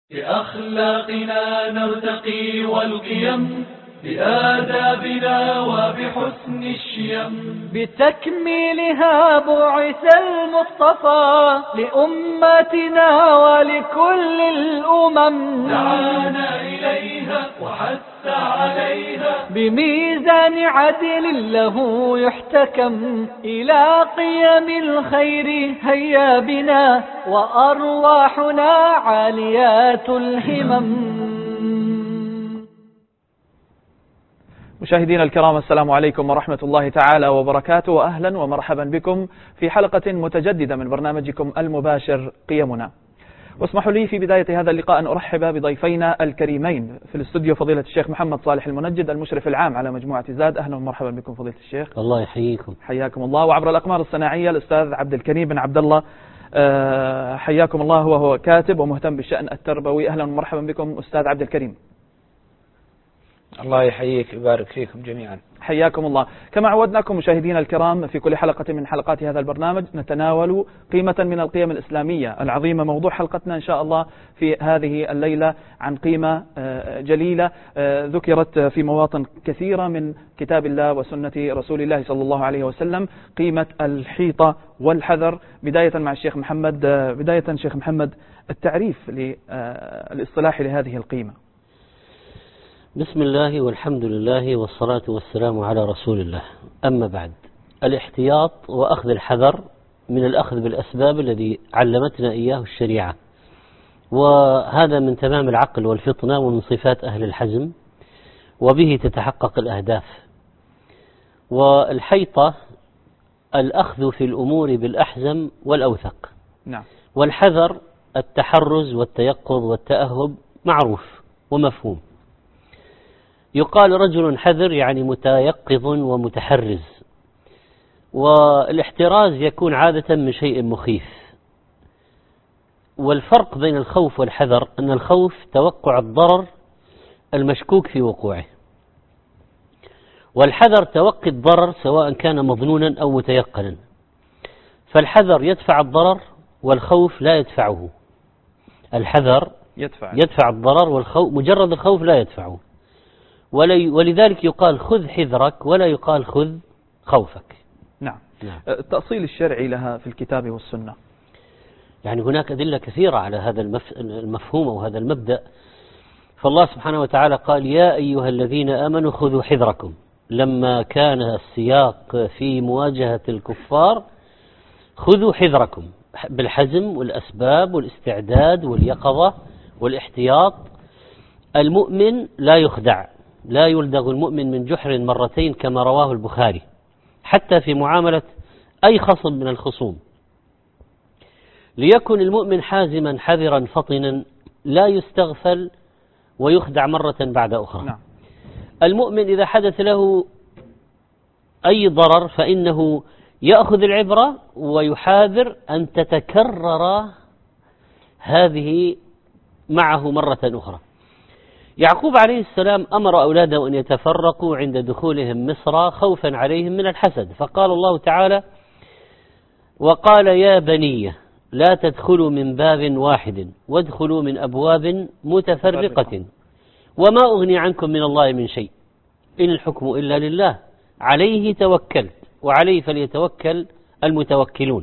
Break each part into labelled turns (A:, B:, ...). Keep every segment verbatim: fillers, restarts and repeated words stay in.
A: بأخلاقنا نرتقي والقيم، بآدابنا وبحسن الشيم،
B: بتكميلها بعث المصطفى لأمتنا ولكل الأمم،
A: دعانا إليها وحث عليها
B: بميزان عدل له يحتكم، إلى قيم الخير هيا بنا وأرواحنا عاليات الهمم.
C: مشاهدينا الكرام، السلام عليكم ورحمة الله تعالى وبركاته، وأهلا ومرحبا بكم في حلقة متجددة من برنامجكم المباشر قيمنا. واسمحوا لي في بداية هذا اللقاء أن أرحب بضيفينا الكريمين في الاستوديو، فضيلة الشيخ محمد صالح المنجد المشرف العام على مجموعة زاد. أهلا ومرحبا بكم فضيلة الشيخ.
D: الله يحييكم.
C: حياكم الله. وعبر الأقمار الصناعية الأستاذ عبد الكريم بن عبد الله، حياكم الله، وهو كاتب ومهتم بالشأن التربوي. أهلا ومرحبا بكم أستاذ عبد الكريم.
E: الله يحييك ويبارك فيكم جميعا.
C: حياكم الله. كما عودناكم مشاهدينا الكرام في كل حلقة من حلقات هذا البرنامج نتناول قيمة من القيم الإسلامية العظيمة. موضوع حلقتنا إن شاء الله في هذه الليلة عن قيمة جليلة ذكرت في مواطن كثيرة من كتاب الله وسنة رسول الله صلى الله عليه وسلم، قيمة الحيطة والحذر. بداية مع الشيخ محمد، بداية شيخ محمد التعريف للاصطلاح لهذه القيمة.
D: بسم الله والحمد لله والصلاة والسلام على رسول الله. أما بعد، الاحتياط وأخذ الحذر من الأخذ بالأسباب الذي علمتنا إياه الشريعة، وهذا من تمام العقل والفطنة ومن صفات أهل الحزم، وبه تتحقق الأهداف. والحيطة الأخذ في الأمور بالأحزم والأوثق،
C: نعم.
D: والحذر التحرز والتيقظ والتأهب، معروف ومفهوم. يقال رجل حذر يعني متيقظ ومتحرز، والاحتراز يكون عادة من شيء مخيف. والفرق بين الخوف والحذر أن الخوف توقع الضرر المشكوك في وقوعه، والحذر توقي الضرر سواء كان مظنونا أو متيقنا. فالحذر يدفع الضرر والخوف لا يدفعه. الحذر
C: يدفع,
D: يدفع الضرر والخوف مجرد الخوف لا يدفعه. ولذلك يقال خذ حذرك ولا يقال خذ خوفك.
C: نعم. نعم. التأصيل الشرعي لها في الكتاب والسنة،
D: يعني هناك أدلة كثيرة على هذا المفهوم وهذا المبدأ. فالله سبحانه وتعالى قال: يا أيها الذين آمنوا خذوا حذركم. لما كان السياق في مواجهة الكفار خذوا حذركم بالحزم والأسباب والاستعداد واليقظة والاحتياط. المؤمن لا يخدع، لا يلدغ المؤمن من جحر مرتين كما رواه البخاري، حتى في معاملة أي خصم من الخصوم. ليكن المؤمن حازما حذرا فطنا، لا يستغفل ويخدع مرة بعد أخرى.
C: نعم.
D: المؤمن إذا حدث له أي ضرر فإنه يأخذ العبرة ويحاذر أن تتكرر هذه معه مرة أخرى. يعقوب عليه السلام أمر أولاده أن يتفرقوا عند دخولهم مصر خوفا عليهم من الحسد، فقال الله تعالى: وقال يا بني لا تدخلوا من باب واحد وادخلوا من أبواب متفرقة وما أغني عنكم من الله من شيء إن الحكم إلا لله عليه توكلت وعليه فليتوكل المتوكلون.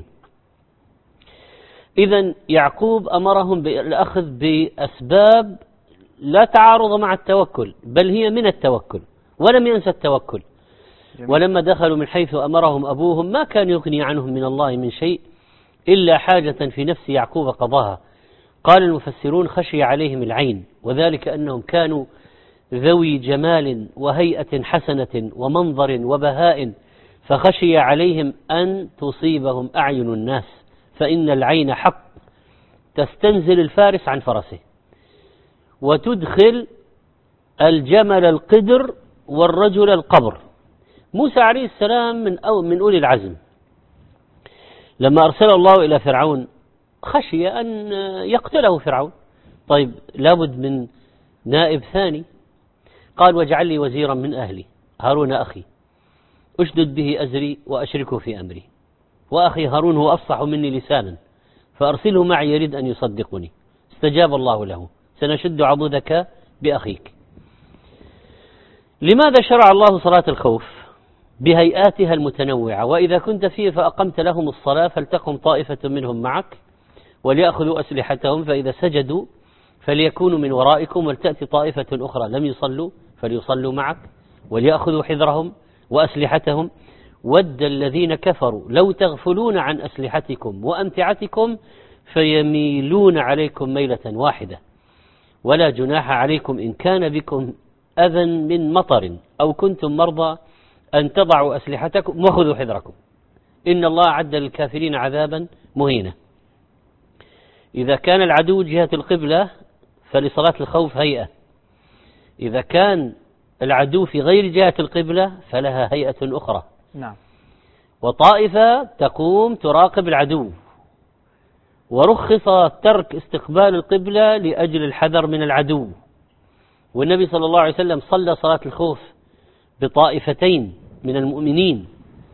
D: إذن يعقوب أمرهم بالأخذ بأسباب لا تعارض مع التوكل، بل هي من التوكل، ولم ينسى التوكل. جميل. ولما دخلوا من حيث أمرهم أبوهم ما كان يغني عنهم من الله من شيء إلا حاجة في نفس يعقوب قضاها. قال المفسرون: خشي عليهم العين، وذلك أنهم كانوا ذوي جمال وهيئة حسنة ومنظر وبهاء، فخشي عليهم أن تصيبهم أعين الناس، فإن العين حق تستنزل الفارس عن فرسه وتدخل الجمل القدر والرجل القبر. موسى عليه السلام من أو من أولي العزم، لما أرسل الله إلى فرعون خشي أن يقتله فرعون. طيب لابد من نائب ثاني، قال: واجعل لي وزيرا من أهلي هارون أخي أشدد به أزري وأشركه في أمري، وأخي هارون هو أفصح مني لسانا فأرسله معي يريد أن يصدقني. استجاب الله له سنشد عضدك بأخيك. لماذا شرع الله صلاة الخوف بهيئاتها المتنوعة؟ وإذا كنت فيه فأقمت لهم الصلاة فلتقم طائفة منهم معك وليأخذوا أسلحتهم، فإذا سجدوا فليكونوا من ورائكم ولتأتي طائفة أخرى لم يصلوا فليصلوا معك وليأخذوا حذرهم وأسلحتهم. ود الذين كفروا لو تغفلون عن أسلحتكم وأمتعتكم فيميلون عليكم ميلة واحدة ولا جناح عليكم إن كان بكم أذى من مطر أو كنتم مرضى أن تضعوا أسلحتكم وخذوا حذركم إن الله أعد للكافرين عذابا مهينا. إذا كان العدو جهة القبلة فلصلاة الخوف هيئة، إذا كان العدو في غير جهة القبلة فلها هيئة أخرى.
C: نعم.
D: وطائفة تقوم تراقب العدو، ورخص ترك استقبال القبلة لأجل الحذر من العدو. والنبي صلى الله عليه وسلم صلى صلاة الخوف بطائفتين من المؤمنين،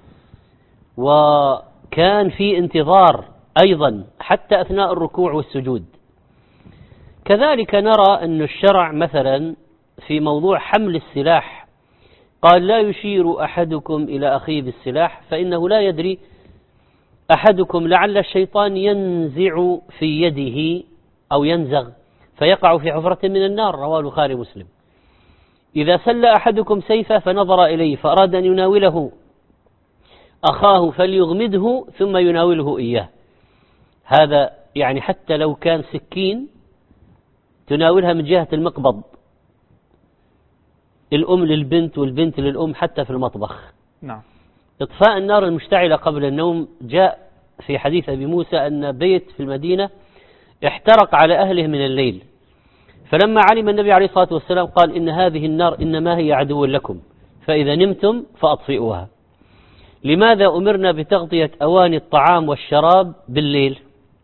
D: وكان في انتظار أيضا حتى أثناء الركوع والسجود. كذلك نرى أن الشرع مثلا في موضوع حمل السلاح قال لا يشير أحدكم إلى أخيه بالسلاح فإنه لا يدري أحدكم لعل الشيطان ينزع في يده أو ينزغ فيقع في حفرة من النار، رواه البخاري مسلم. إذا سل أحدكم سيفه فنظر إليه فأراد أن يناوله أخاه فليغمده ثم يناوله إياه. هذا يعني حتى لو كان سكين تناولها من جهة المقبض، الأم للبنت والبنت للأم حتى في المطبخ.
C: نعم.
D: إطفاء النار المشتعلة قبل النوم، جاء في حديث أبي موسى أن بيت في المدينة احترق على أهله من الليل، فلما علم النبي عليه الصلاة والسلام قال إن هذه النار إنما هي عدو لكم فإذا نمتم فأطفئوها. لماذا أمرنا بتغطية أواني الطعام والشراب بالليل؟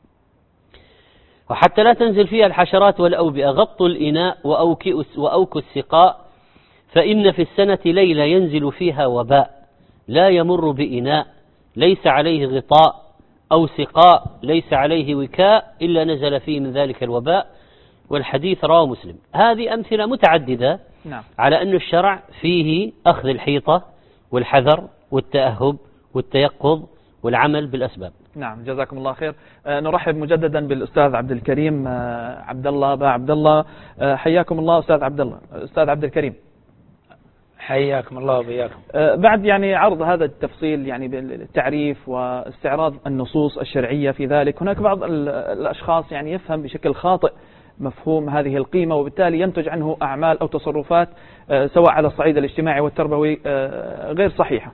D: وحتى لا تنزل فيها الحشرات والأوبئة. غطوا الإناء وأوكوا السقاء فإن في السنة ليلة ينزل فيها وباء لا يمر بإناء ليس عليه غطاء أو سقاء ليس عليه وكاء إلا نزل فيه من ذلك الوباء، والحديث رواه مسلم. هذه أمثلة متعددة. نعم. على أن الشرع فيه أخذ الحيطة والحذر والتأهب والتيقظ والعمل بالأسباب.
C: نعم، جزاكم الله خير. آه نرحب مجددا بالأستاذ عبد الكريم آه عبد الله با عبد الله. آه حياكم الله أستاذ عبد الله. أستاذ عبد الكريم
E: حياكم الله وبياكم.
C: آه بعد يعني عرض هذا التفصيل يعني بالتعريف واستعراض النصوص الشرعية في ذلك، هناك بعض الأشخاص يعني يفهم بشكل خاطئ مفهوم هذه القيمة، وبالتالي ينتج عنه أعمال أو تصرفات آه سواء على الصعيد الاجتماعي والتربوي آه غير صحيحة.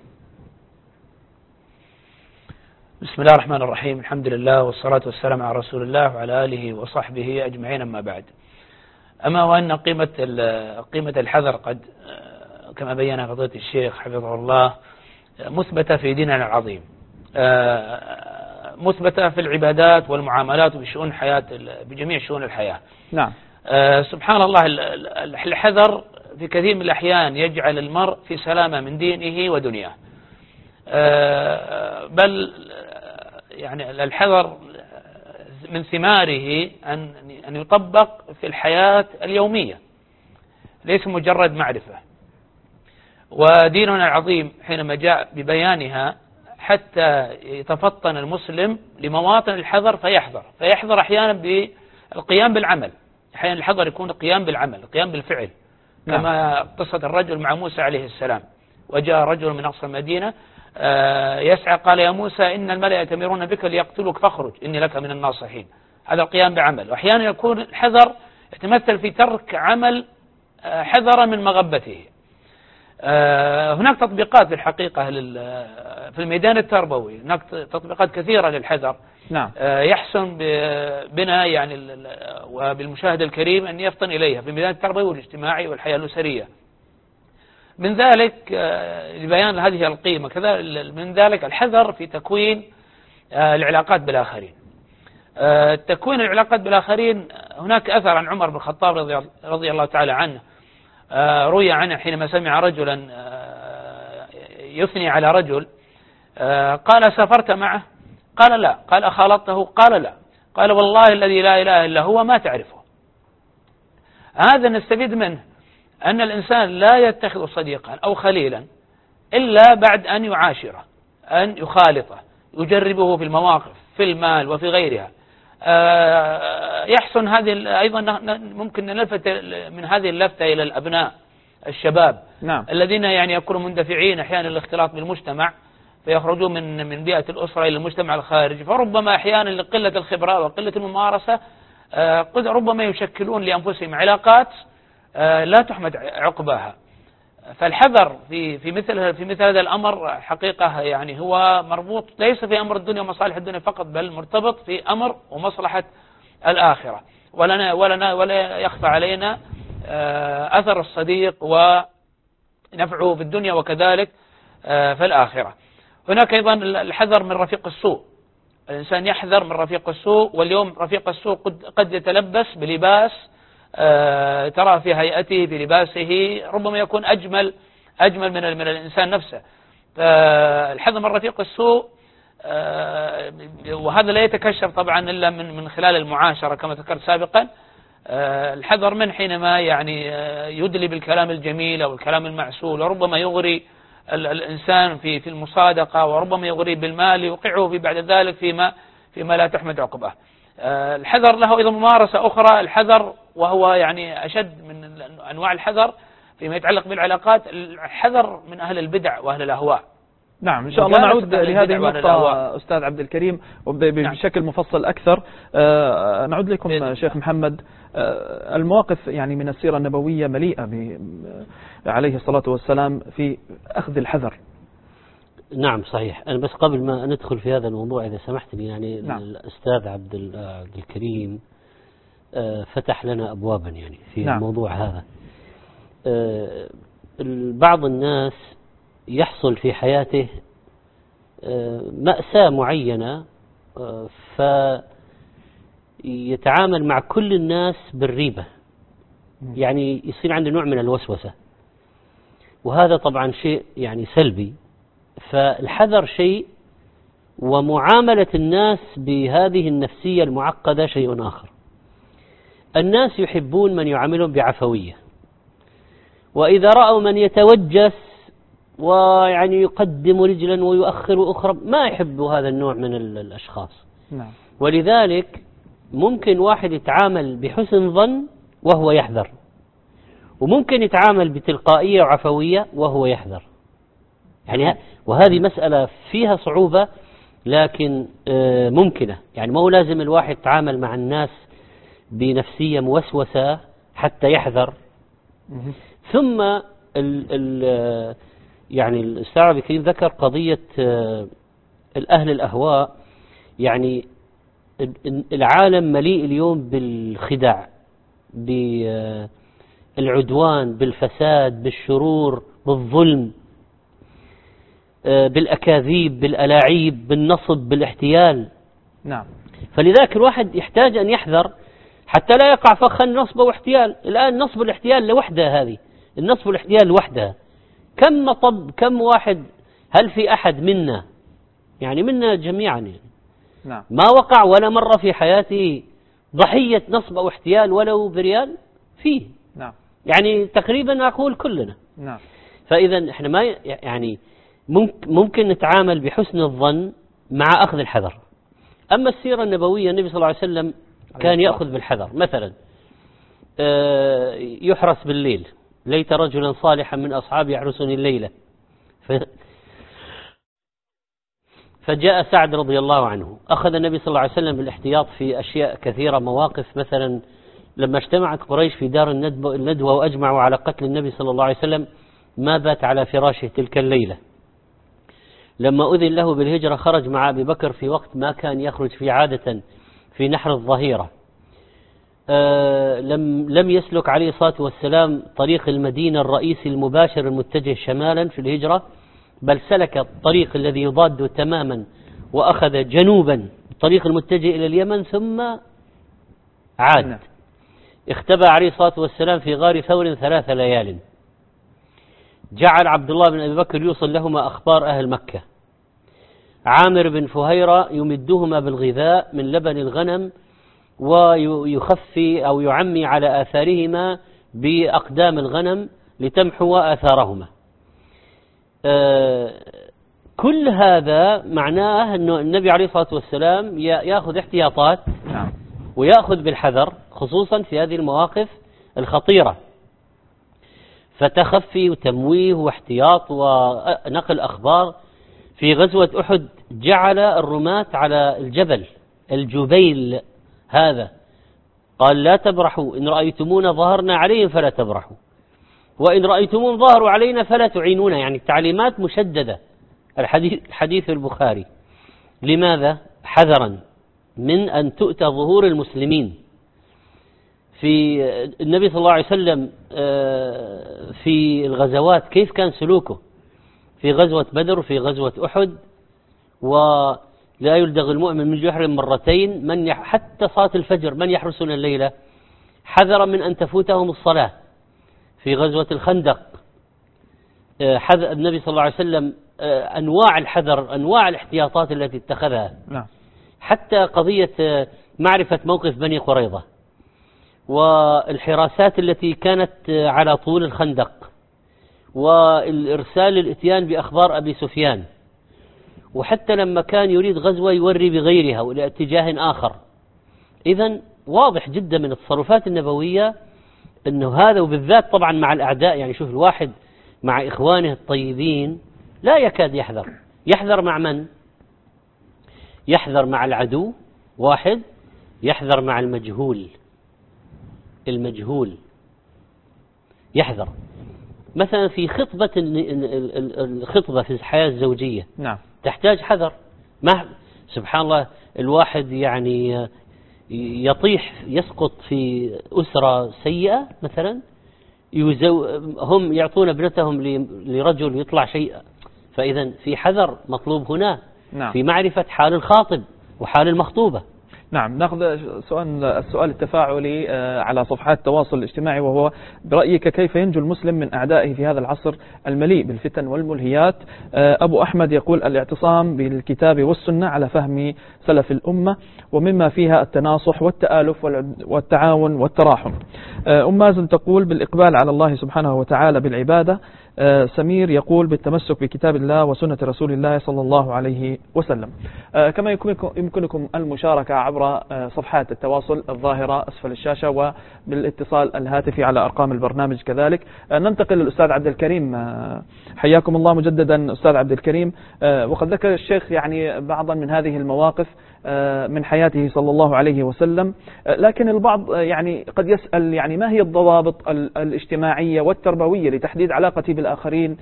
E: بسم الله الرحمن الرحيم، الحمد لله والصلاة والسلام على رسول الله وعلى آله وصحبه أجمعين، أما بعد. أما وأن قيمة قيمة الحذر قد كما بين فضيلة الشيخ حفظه الله مثبتة في ديننا العظيم، مثبتة في العبادات والمعاملات وبشؤون الحياة بجميع شؤون الحياة.
C: نعم.
E: سبحان الله، الحذر في كثير من الأحيان يجعل المرء في سلامة من دينه ودنياه، بل يعني الحذر من ثماره أن أن يطبق في الحياة اليومية، ليس مجرد معرفة. وديننا العظيم حينما جاء ببيانها حتى يتفطن المسلم لمواطن الحذر فيحذر فيحذر أحيانا بالقيام بالعمل، أحيانا الحذر يكون القيام بالعمل، القيام بالفعل. نعم. كما قصة الرجل مع موسى عليه السلام، وجاء رجل من أقصى المدينة يسعى قال يا موسى إن الملأ يأتمرون بك ليقتلوك فاخرج إني لك من الناصحين. هذا القيام بعمل. وأحيانا يكون الحذر يتمثل في ترك عمل حذر من مغبته. هناك تطبيقات في الحقيقة في الميدان التربوي، هناك تطبيقات كثيرة للحذر.
C: نعم.
E: يحسن بنا يعني وبالمشاهد الكريم أن يفطن إليها في الميدان التربوي والاجتماعي والحياة الأسرية. من ذلك لبيان هذه القيمة، كذا من ذلك الحذر في تكوين العلاقات بالآخرين. تكوين العلاقات بالآخرين، هناك أثر عن عمر بن الخطاب رضي الله تعالى عنه، روي عنه حينما سمع رجلا يثني على رجل قال سافرت معه؟ قال لا. قال أخالطته؟ قال لا. قال والله الذي لا إله إلا هو ما تعرفه. هذا نستفيد منه أن الإنسان لا يتخذ صديقا أو خليلا إلا بعد أن يعاشره، أن يخالطه، يجربه في المواقف، في المال وفي غيرها. يحسن هذه أيضا ممكن نلفت من هذه اللفتة إلى الأبناء الشباب،
C: نعم.
E: الذين يعني يكونوا مندفعين أحيانا للاختلاط بالمجتمع، فيخرجون من من بيئة الأسرة إلى المجتمع الخارجي، فربما أحيانا لقلة الخبرة وقلة الممارسة قد ربما يشكلون لأنفسهم علاقات لا تحمد عقباها. فالحذر في في مثل في مثل هذا الأمر حقيقة يعني هو مربوط ليس في أمر الدنيا ومصالح الدنيا فقط، بل مرتبط في أمر ومصلحة الآخرة. ولنا ولنا ولا يخفى علينا أثر الصديق ونفعه في الدنيا وكذلك في الآخرة. هناك أيضا الحذر من رفيق السوء. الإنسان يحذر من رفيق السوء، واليوم رفيق السوء قد, قد يتلبس بلباس آه ترى في هيئته بلباسه ربما يكون أجمل أجمل من, من الإنسان نفسه. فالحذر من رفيق السوء آه وهذا لا يتكشف طبعا إلا من, من خلال المعاشرة كما ذكرت سابقا. آه الحذر من حينما يعني آه يدلي بالكلام الجميل أو الكلام المعسول، وربما يغري الإنسان في في المصادقة، وربما يغري بالمال يوقعه في بعد ذلك فيما فيما لا تحمد عقبه. الحذر له أيضا ممارسة أخرى، الحذر وهو يعني أشد من أنواع الحذر فيما يتعلق بالعلاقات، الحذر من أهل البدع وأهل الأهواء.
C: نعم إن شاء الله نعود لهذه النقطة أستاذ عبد الكريم بشكل مفصل أكثر. آه نعود لكم بإذن. شيخ محمد، آه المواقف يعني من السيرة النبوية مليئة عليه الصلاة والسلام في أخذ الحذر.
D: نعم صحيح. أنا بس قبل ما ندخل في هذا الموضوع إذا سمحت لي، يعني
C: نعم.
D: الأستاذ عبد عبد الكريم آه فتح لنا أبوابا يعني في نعم. الموضوع هذا. آه بعض الناس يحصل في حياته مأساة معينة فيتعامل مع كل الناس بالريبة، يعني يصير عنده نوع من الوسوسة، وهذا طبعا شيء يعني سلبي. فالحذر شيء، ومعاملة الناس بهذه النفسية المعقدة شيء آخر. الناس يحبون من يعاملهم بعفوية، وإذا رأوا من يتوجس ويعني يقدم رجلا ويؤخر أخرى ما يحب هذا النوع من الأشخاص.
C: نعم.
D: ولذلك ممكن واحد يتعامل بحسن ظن وهو يحذر، وممكن يتعامل بتلقائية وعفوية وهو يحذر. يعني وهذه مسألة فيها صعوبة لكن ممكنة. يعني ما هو لازم الواحد يتعامل مع الناس بنفسية موسوسة حتى يحذر. ثم ال ال يعني الأستاذ عبد الكريم ذكر قضية الأهل الأهواء. يعني العالم مليء اليوم بالخداع، بالعدوان، بالفساد، بالشرور، بالظلم، بالأكاذيب، بالألاعيب، بالنصب، بالاحتيال.
C: نعم.
D: فلذلك الواحد يحتاج أن يحذر حتى لا يقع فخ النصب واحتيال. الآن نصب الاحتيال لوحدها، هذه النصب والاحتيال لوحدها كم مطب، كم واحد، هل في أحد منا يعني منا جميعا يعني
C: نعم.
D: ما وقع ولا مرة في حياته ضحية نصب أو احتيال ولو بريال؟ فيه.
C: نعم.
D: يعني تقريبا أقول كلنا.
C: نعم.
D: فإذا احنا ما يعني ممكن نتعامل بحسن الظن مع أخذ الحذر. أما السيرة النبوية النبي صلى الله عليه وسلم كان يأخذ بالحذر. مثلا يحرس بالليل، ليت رجلا صالحا من أصحابي يحرسني الليلة. فجاء سعد رضي الله عنه، أخذ النبي صلى الله عليه وسلم بالاحتياط في أشياء كثيرة، مواقف. مثلا لما اجتمعت قريش في دار الندوة وأجمعوا على قتل النبي صلى الله عليه وسلم ما بات على فراشه تلك الليلة. لما أذن له بالهجرة خرج مع أبي بكر في وقت ما كان يخرج فيه عادة في نحر الظهيرة. آه لم لم يسلك عليه الصلاة والسلام طريق المدينة الرئيسي المباشر المتجه شمالا في الهجرة، بل سلك الطريق الذي يضاد تماما وأخذ جنوبا الطريق المتجه إلى اليمن ثم عاد. اختبأ عليه الصلاة والسلام في غار ثور ثلاث ليال. جعل عبد الله بن أبي بكر يوصل لهما أخبار أهل مكة. عامر بن فهيرة يمدهما بالغذاء من لبن الغنم ويخفي أو يعمي على آثارهما بأقدام الغنم لتمحو آثارهما. كل هذا معناه أن النبي عليه الصلاة والسلام يأخذ احتياطات ويأخذ بالحذر خصوصا في هذه المواقف الخطيرة، فتخفي وتمويه واحتياط ونقل أخبار. في غزوة أحد جعل الرماة على الجبل الجبيل هذا، قال لا تبرحوا، إن رأيتمونا ظهرنا عليهم فلا تبرحوا، وإن رأيتمون ظهروا علينا فلا تعينونا. يعني التعليمات مشددة. الحديث, الحديث البخاري. لماذا؟ حذرا من أن تؤتى ظهور المسلمين. في النبي صلى الله عليه وسلم في الغزوات كيف كان سلوكه؟ في غزوة بدر وفي غزوة أحد، ولا يلدغ المؤمن من جحر مرتين، من يح حتى صلاة الفجر من يحرسون الليلة، حذر من أن تفوتهم الصلاة. في غزوة الخندق حذر النبي صلى الله عليه وسلم أنواع الحذر، أنواع الاحتياطات التي اتخذها، حتى قضية معرفة موقف بني قريظة والحراسات التي كانت على طول الخندق، والإرسال الاتيان بأخبار أبي سفيان، وحتى لما كان يريد غزوة يوري بغيرها وإلى اتجاه آخر. إذن واضح جدا من التصرفات النبوية أنه هذا، وبالذات طبعا مع الأعداء. يعني شوف الواحد مع إخوانه الطيبين لا يكاد يحذر. يحذر مع من؟ يحذر مع العدو واحد، يحذر مع المجهول. المجهول يحذر. مثلا في خطبة الخطبة في الحياة الزوجية
C: نعم.
D: تحتاج حذر. ما سبحان الله الواحد يعني يطيح يسقط في أسرة سيئة مثلا، يزو هم يعطون ابنتهم لرجل يطلع شيء. فإذا في حذر مطلوب هنا.
C: نعم.
D: في معرفة حال الخاطب وحال المخطوبة.
C: نعم. ناخذ سؤال السؤال التفاعلي على صفحات التواصل الاجتماعي، وهو برأيك كيف ينجو المسلم من أعدائه في هذا العصر المليء بالفتن والملهيات؟ أبو أحمد يقول الاعتصام بالكتاب والسنة على فهم سلف الأمة، ومما فيها التناصح والتآلف والتعاون والتراحم. أم مازن تقول بالإقبال على الله سبحانه وتعالى بالعبادة. سمير يقول بالتمسك بكتاب الله وسنة رسول الله صلى الله عليه وسلم. كما يمكنكم المشاركة عبر صفحات التواصل الظاهرة أسفل الشاشة، وبالاتصال الهاتفي على أرقام البرنامج كذلك. ننتقل للأستاذ عبد الكريم. حياكم الله مجددا أستاذ عبد الكريم. وقد ذكر الشيخ يعني بعضا من هذه المواقف من حياته صلى الله عليه وسلم، لكن البعض يعني قد يسأل يعني ما هي الضوابط الاجتماعية والتربوية لتحديد علاقتي بالآخرين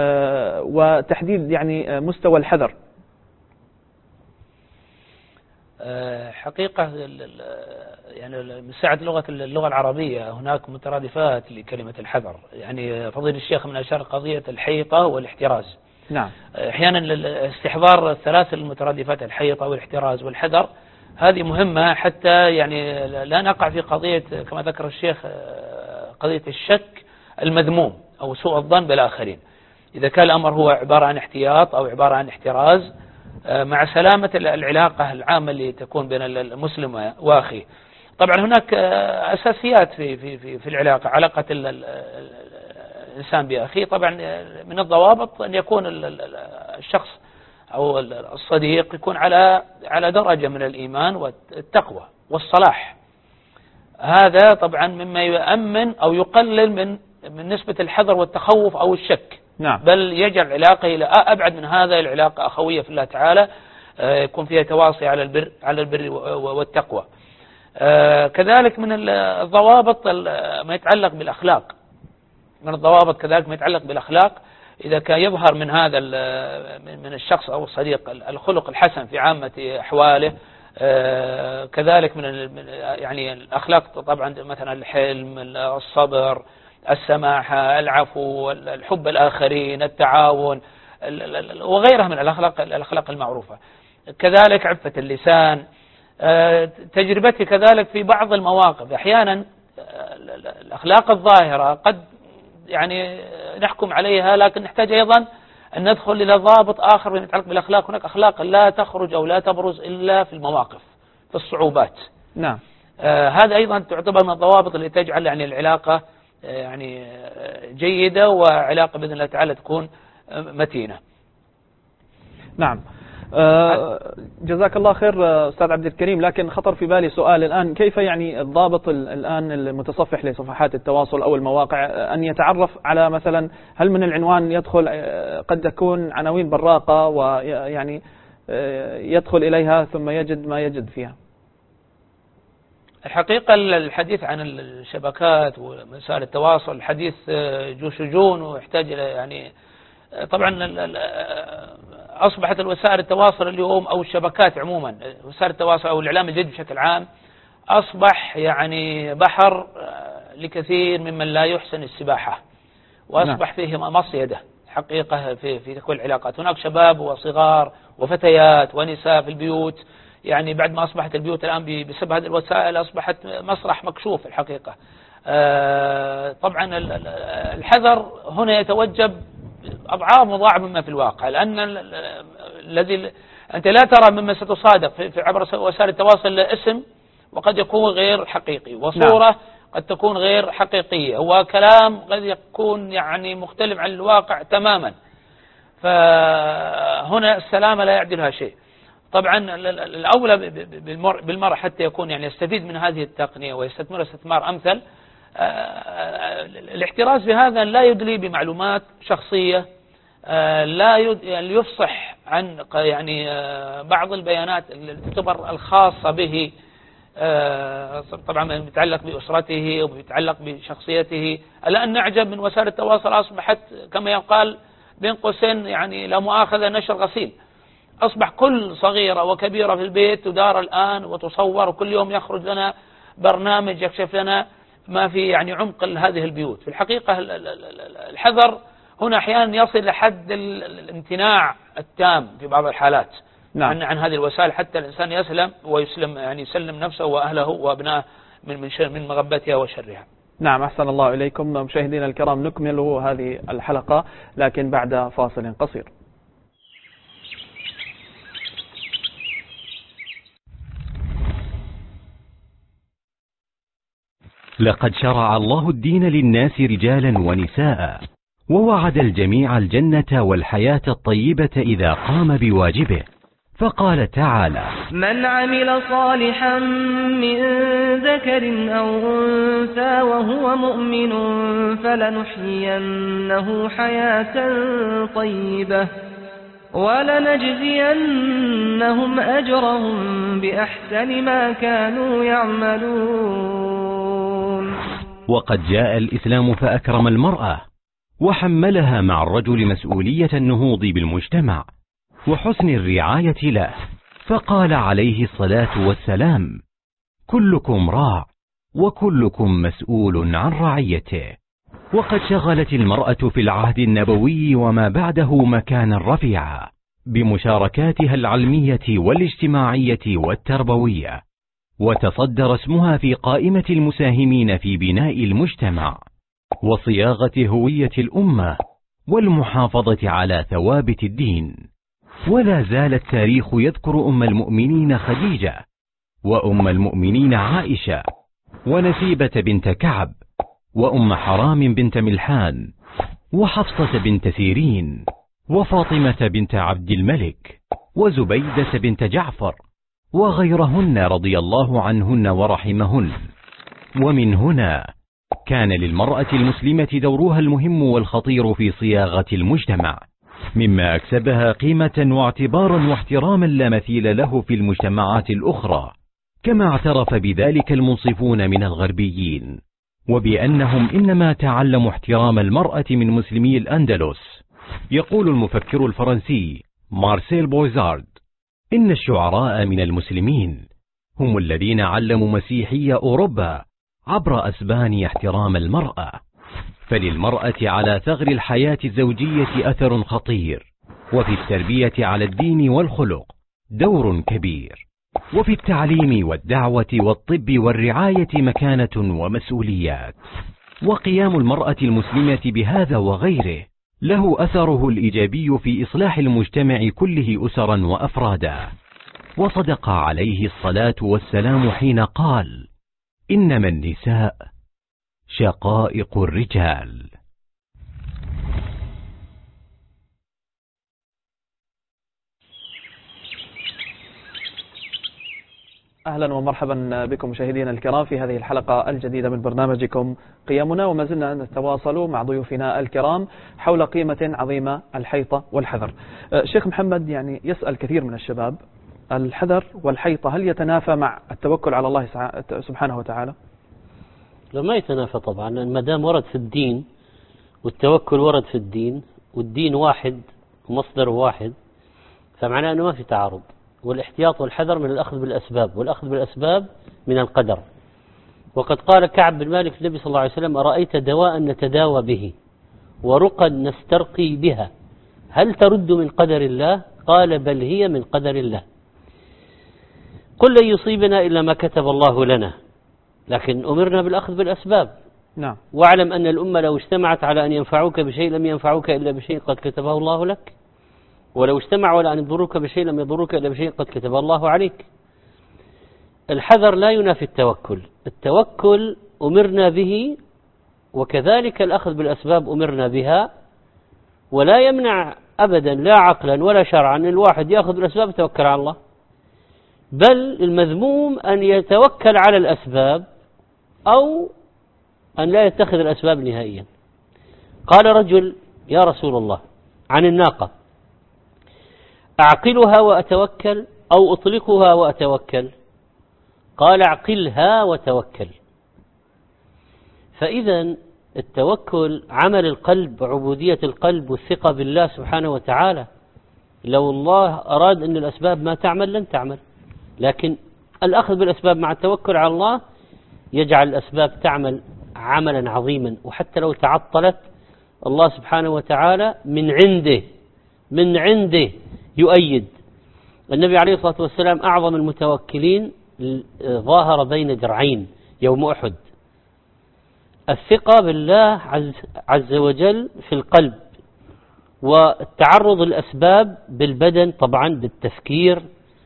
C: وتحديد يعني مستوى الحذر؟
E: حقيقة يعني من سعة لغة اللغة العربية هناك مترادفات لكلمة الحذر. يعني فضيل الشيخ من أشار قضية الحيطة والاحتراز.
C: نعم.
E: أحيانا استحضار الثلاث المترادفات الحيطة والاحتراز والحذر هذه مهمة، حتى يعني لا نقع في قضية كما ذكر الشيخ قضية الشك المذموم أو سوء الظن بالآخرين. إذا كان الأمر هو عبارة عن احتياط أو عبارة عن احتراز مع سلامة العلاقة العامة اللي تكون بين المسلم وأخيه. طبعا هناك أساسيات في في في في العلاقة، علاقة الإنسان بأخيه. طبعا من الضوابط أن يكون الشخص أو الصديق يكون على على درجة من الإيمان والتقوى والصلاح. هذا طبعا مما يؤمن أو يقلل من من نسبة الحذر والتخوف أو الشك.
C: نعم.
E: بل يجعل العلاقة إلى أبعد من هذا، العلاقة أخوية في الله تعالى، يكون فيها تواصي على البر على البر والتقوى. كذلك من الضوابط ما يتعلق بالأخلاق، من الضوابط كذلك ما يتعلق بالأخلاق، إذا كان يظهر من هذا من الشخص أو الصديق الخلق الحسن في عامة أحواله، كذلك من يعني الأخلاق طبعا مثلا الحلم، الصبر، السماحة، العفو، الحب الآخرين، التعاون وغيرها من الأخلاق الأخلاق المعروفة. كذلك عفة اللسان. تجربتي كذلك في بعض المواقف أحيانا الأخلاق الظاهرة قد يعني نحكم عليها، لكن نحتاج أيضا أن ندخل إلى ضابط آخر يتعلق بالأخلاق. هناك أخلاق لا تخرج أو لا تبرز إلا في المواقف، في الصعوبات.
C: نعم.
E: آه هذا أيضا تعتبر من الضوابط اللي تجعل يعني العلاقة آه يعني جيدة، وعلاقة بإذن الله تعالى تكون متينة.
C: نعم. آه جزاك الله خير أستاذ عبد الكريم، لكن خطر في بالي سؤال الآن، كيف يعني الضابط الآن المتصفح لصفحات التواصل أو المواقع أن يتعرف على مثلا هل من العنوان يدخل قد تكون عناوين براقة ويعني يدخل إليها ثم يجد ما يجد فيها؟
E: الحقيقة الحديث عن الشبكات ووسائل التواصل الحديث جو شجون ويحتاج إلى يعني طبعا أصبحت الوسائل التواصل اليوم أو الشبكات عموما، وسائل التواصل أو الإعلام الجديد بشكل عام أصبح يعني بحر لكثير ممن لا يحسن السباحة، وأصبح فيه مصيدة حقيقة في في كل العلاقات. هناك شباب وصغار وفتيات ونساء في البيوت، يعني بعد ما أصبحت البيوت الآن بسبب هذه الوسائل أصبحت مسرح مكشوف الحقيقة. طبعا الحذر هنا يتوجب أضعاف مضاعفة مما في الواقع، لأن الذي أنت لا ترى مما ستصادق في عبر وسائل التواصل اسم وقد يكون غير حقيقي، وصورة نعم. قد تكون غير حقيقية، وكلام قد يكون يعني مختلف عن الواقع تماما. فهنا السلامة لا يعدلها شيء. طبعا الأولى بالمرء حتى يكون يعني يستفيد من هذه التقنية ويستثمر استثمار أمثل، الاحتراز بهذا لا يدلي بمعلومات شخصية، لا يفصح عن يعني بعض البيانات اللي تعتبر الخاصة به، طبعا يتعلق بأسرته ويتعلق بشخصيته. ألا أن نعجب من وسائل التواصل أصبحت كما يقال بين قوسين يعني لا مؤاخذة نشر غسيل، أصبح كل صغيرة وكبيرة في البيت تدار الآن وتصور، وكل يوم يخرج لنا برنامج يكشف لنا ما في يعني عمق هذه البيوت. في الحقيقة الحذر هنا أحيانا يصل لحد الامتناع التام في بعض الحالات نعم. عن, عن هذه الوسائل حتى الإنسان يسلم ويسلم يعني يسلم نفسه وأهله وأبنائه من من من مغبتها وشرها.
C: نعم، أحسن الله إليكم مشاهدينا الكرام، نكمل هذه الحلقة لكن بعد فاصل قصير.
F: لقد شرع الله الدين للناس رجالا ونساء، ووعد الجميع الجنة والحياة الطيبة إذا قام بواجبه، فقال تعالى:
G: من عمل صالحا من ذكر أو أنثى وهو مؤمن فلنحيينه حياة طيبة ولنجزينهم أجرهم بأحسن ما كانوا يعملون.
F: وقد جاء الإسلام فأكرم المرأة وحملها مع الرجل مسؤولية النهوض بالمجتمع وحسن الرعاية له، فقال عليه الصلاة والسلام: كلكم راع وكلكم مسؤول عن رعيته. وقد شغلت المرأة في العهد النبوي وما بعده مكانا رفيعا بمشاركاتها العلمية والاجتماعية والتربوية، وتصدر اسمها في قائمة المساهمين في بناء المجتمع وصياغة هوية الأمة والمحافظة على ثوابت الدين. ولا زال التاريخ يذكر أم المؤمنين خديجة، وأم المؤمنين عائشة، ونسيبة بنت كعب، وأم حرام بنت ملحان، وحفصة بنت سيرين، وفاطمة بنت عبد الملك، وزبيدة بنت جعفر، وغيرهن رضي الله عنهن ورحمهن. ومن هنا كان للمرأة المسلمة دورها المهم والخطير في صياغة المجتمع، مما أكسبها قيمة واعتبارا واحتراما لا مثيل له في المجتمعات الأخرى، كما اعترف بذلك المنصفون من الغربيين، وبأنهم إنما تعلموا احترام المرأة من مسلمي الأندلس. يقول المفكر الفرنسي مارسيل بويزارد: إن الشعراء من المسلمين هم الذين علموا مسيحي أوروبا عبر أسبان احترام المرأة. فللمرأة على ثغر الحياة الزوجية أثر خطير، وفي التربية على الدين والخلق دور كبير، وفي التعليم والدعوة والطب والرعاية مكانة ومسؤوليات. وقيام المرأة المسلمة بهذا وغيره له أثره الإيجابي في إصلاح المجتمع كله أسرا وأفرادا. وصدق عليه الصلاة والسلام حين قال: إنما النساء شقائق الرجال.
C: أهلا ومرحبا بكم مشاهدينا الكرام في هذه الحلقة الجديدة من برنامجكم قيمنا، وما زلنا نتواصل مع ضيوفنا الكرام حول قيمة عظيمة الحيطة والحذر. شيخ محمد، يعني يسأل كثير من الشباب، الحذر والحيطة هل يتنافى مع التوكل على الله سبحانه وتعالى؟
D: لا، ما يتنافى طبعا، ما دام ورد في الدين والتوكل ورد في الدين والدين واحد ومصدر واحد، فمعناه أنه ما في تعارض. والاحتياط والحذر من الأخذ بالأسباب، والأخذ بالأسباب من القدر. وقد قال كعب بن مالك النبي صلى الله عليه وسلم: أرأيت دواء نتداوى به ورقا نسترقي بها هل ترد من قدر الله؟ قال: بل هي من قدر الله. قل لن يصيبنا إلا ما كتب الله لنا، لكن أمرنا بالأخذ بالأسباب.
C: نعم.
D: واعلم أن الأمة لو اجتمعت على أن ينفعوك بشيء لم ينفعوك إلا بشيء قد كتبه الله لك، ولو اجتمعوا على أن يضروك بشيء لم يضروك إلا بشيء قد كتبه الله عليك. الحذر لا ينافي التوكل، التوكل أمرنا به، وكذلك الأخذ بالأسباب أمرنا بها، ولا يمنع أبدا لا عقلا ولا شرعا أن الواحد يأخذ بالأسباب ويتوكل على الله، بل المذموم أن يتوكل على الأسباب أو أن لا يتخذ الأسباب نهائيا. قال رجل: يا رسول الله، عن الناقة أعقلها وأتوكل أو أطلقها وأتوكل؟ قال: أعقلها وتوكل. فإذا التوكل عمل القلب، عبودية القلب والثقة بالله سبحانه وتعالى. لو الله أراد أن الأسباب ما تعمل لن تعمل، لكن الأخذ بالأسباب مع التوكل على الله يجعل الأسباب تعمل عملا عظيما، وحتى لو تعطلت الله سبحانه وتعالى من عنده من عنده يؤيد. النبي عليه الصلاة والسلام أعظم المتوكلين ظاهر بين درعين يوم أحد. الثقة بالله عز, عز وجل في القلب، والتعرض الأسباب بالبدن طبعا بالتفكير.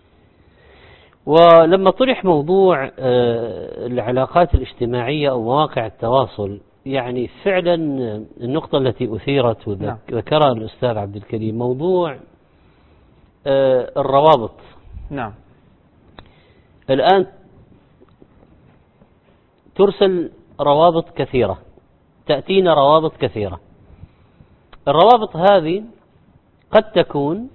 D: ولما طرح موضوع العلاقات الاجتماعية أو مواقع التواصل، يعني فعلا النقطة التي أثيرت وذكرها الأستاذ عبد الكريم موضوع الروابط.
C: نعم.
D: الآن ترسل روابط كثيرة، تأتينا روابط كثيرة. الروابط هذه قد تكون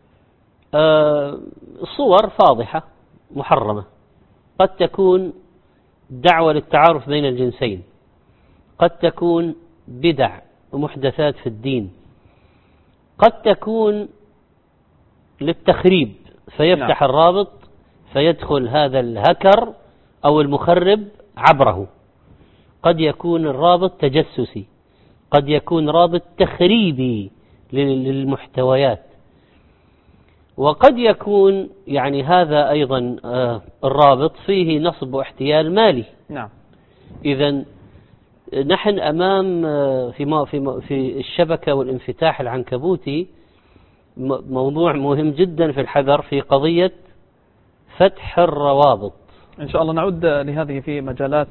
D: صور فاضحة محرمة، قد تكون دعوة للتعارف بين الجنسين، قد تكون بدع ومحدثات في الدين، قد تكون للتخريب، فيفتح نعم. الرابط فيدخل هذا الهكر أو المخرب عبره. قد يكون الرابط تجسسي، قد يكون رابط تخريبي للمحتويات، وقد يكون يعني هذا أيضا الرابط فيه نصب واحتيال مالي.
C: نعم.
D: إذن نحن أمام في في في الشبكة والانفتاح العنكبوتي موضوع مهم جدا في الحذر في قضية فتح الروابط.
C: إن شاء الله نعود لهذه في مجالات